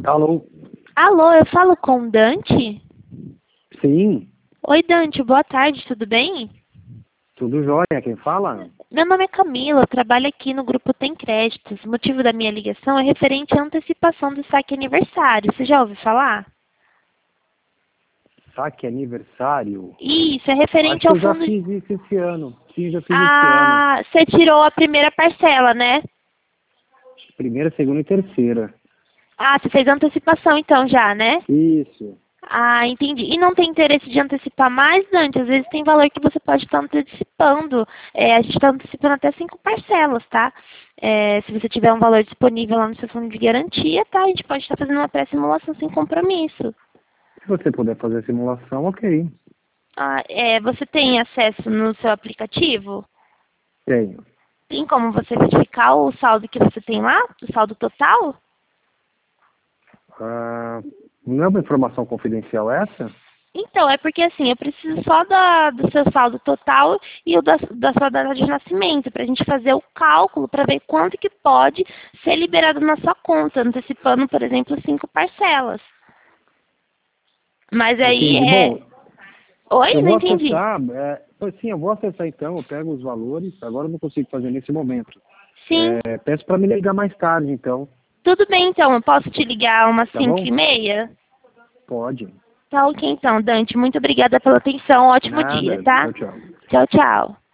Alô? Alô, eu falo com Dante? Sim, Oi, Dante, boa tarde, tudo bem? tudo jóia. Quem fala? Meu nome é Camila, eu trabalho aqui no grupo Tem Créditos. O motivo da minha ligação é referente à antecipação do saque aniversário. Você já ouviu falar? Saque aniversário? Isso, é Acho referente que ao eu já fundo... fiz isso esse ano. Sim, já fiz esse ano. Ah, você tirou a primeira parcela, né? Primeira, segunda e terceira. Ah, você fez a antecipação então já, né? Isso. Ah, entendi. E não tem interesse de antecipar mais, Dante? Às vezes tem valor que você pode estar antecipando. A gente está antecipando até 5 parcelas, tá? Se você tiver um valor disponível lá no seu fundo de garantia, tá? A gente pode estar fazendo uma pré-simulação sem compromisso. Se você puder fazer a simulação, ok. Ah, você tem acesso no seu aplicativo? Tenho. Tem como você verificar o saldo que você tem lá? O saldo total? Ah, não é uma informação confidencial essa? Então, é porque assim, eu preciso só do seu saldo total e o da sua data de nascimento, para a gente fazer o cálculo, para ver quanto que pode ser liberado na sua conta, antecipando, por exemplo, 5 parcelas. Mas aí Entendi. Bom, Oi? eu Não vou entendi. acessar. Sim, eu vou acessar então. Eu pego os valores. Agora eu não consigo fazer nesse momento. Sim. Peço para me ligar mais tarde, então. Tudo bem, então. Eu posso te ligar umas Tá bom? 5h30? Pode. Tá ok, então, Dante. Muito obrigada pela atenção. Ótimo dia, Nada. tá? Tchau, tchau. Tchau, tchau.